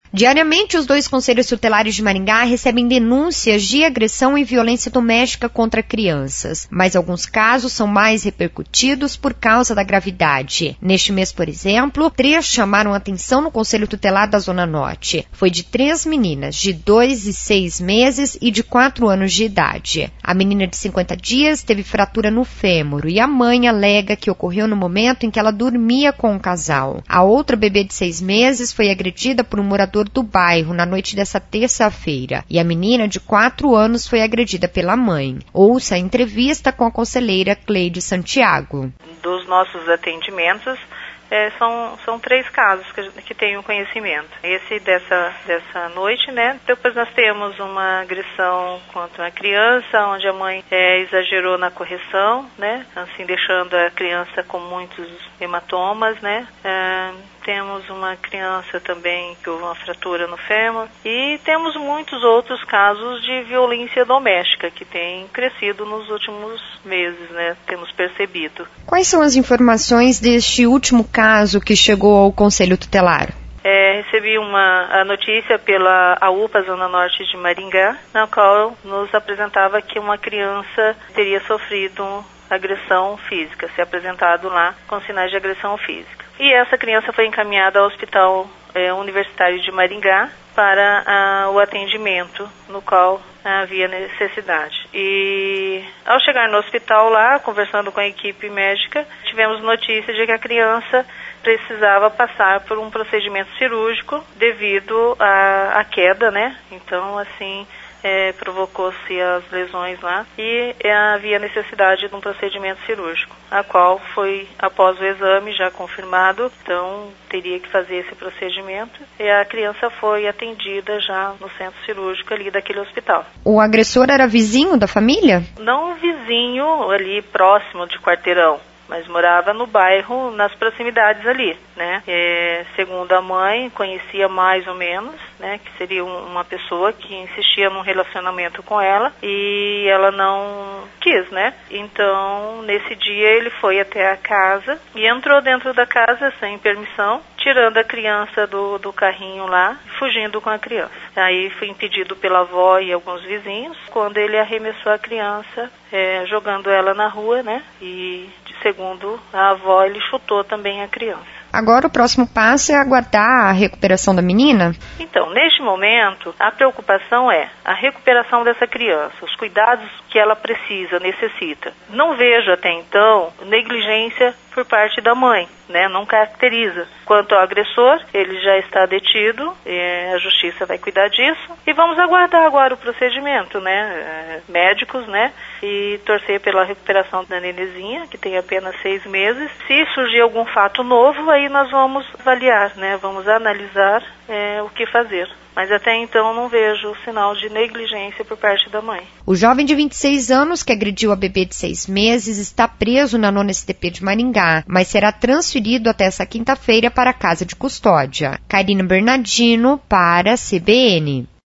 Diariamente, os 2 conselhos tutelares de Maringá recebem denúncias de agressão e violência doméstica contra crianças, mas alguns casos são mais repercutidos por causa da gravidade. Neste mês, por exemplo, 3 chamaram atenção no Conselho Tutelar da Zona Norte. Foi de 3 meninas, de 2 e 6 meses e de 4 anos de idade. A menina de 50 dias teve fratura no fêmur e a mãe alega que ocorreu no momento em que ela dormia com o casal. A outra bebê de 6 meses foi agredida por um morador do bairro na noite dessa terça-feira e a menina de 4 anos foi agredida pela mãe. Ouça a entrevista com a conselheira Cleide Santiago. Dos nossos atendimentos, são 3 casos que tenho conhecimento. Esse dessa noite, né? Depois nós temos uma agressão contra uma criança, onde a mãe exagerou na correção, né? Assim, deixando a criança com muitos hematomas, né? Temos uma criança também que houve uma fratura no fêmur e temos muitos outros casos de violência doméstica que tem crescido nos últimos meses, né? Temos percebido. Quais são as informações deste último caso que chegou ao Conselho Tutelar? Recebi a notícia pela AUPA Zona Norte de Maringá, na qual nos apresentava que uma criança teria sofrido agressão física, se apresentado lá com sinais de agressão física. E essa criança foi encaminhada ao Hospital Universitário de Maringá para o atendimento, no qual havia necessidade. E ao chegar no hospital lá, conversando com a equipe médica, tivemos notícia de que a criança precisava passar por um procedimento cirúrgico devido à queda, né? Então, assim, provocou-se as lesões lá e havia necessidade de um procedimento cirúrgico, a qual foi, após o exame já confirmado, então teria que fazer esse procedimento e a criança foi atendida já no centro cirúrgico ali daquele hospital. O agressor era vizinho da família? Não vizinho ali próximo de quarteirão, mas morava no bairro, nas proximidades ali, né? Segundo a mãe, conhecia mais ou menos, né? Que seria uma pessoa que insistia num relacionamento com ela e ela não quis, né? Então, nesse dia ele foi até a casa e entrou dentro da casa sem permissão, tirando a criança do carrinho lá, fugindo com a criança. Aí foi impedido pela avó e alguns vizinhos, quando ele arremessou a criança, jogando ela na rua, né? E segundo a avó, ele chutou também a criança. Agora o próximo passo é aguardar a recuperação da menina? Então, neste momento, a preocupação é a recuperação dessa criança, os cuidados que ela necessita. Não vejo até então negligência por parte da mãe, né? Não caracteriza. Quanto ao agressor, ele já está detido, a justiça vai cuidar disso e vamos aguardar agora o procedimento, né? Médicos, né? E torcer pela recuperação da nenezinha, que tem apenas 6 meses. Se surgir algum fato novo, aí nós vamos avaliar, né? Vamos analisar o que fazer. Mas até então não vejo sinal de negligência por parte da mãe. O jovem de 26 anos que agrediu a bebê de 6 meses está preso na 9ª SDP de Maringá, mas será transferido até essa quinta-feira para a casa de custódia. Karina Bernardino para a CBN.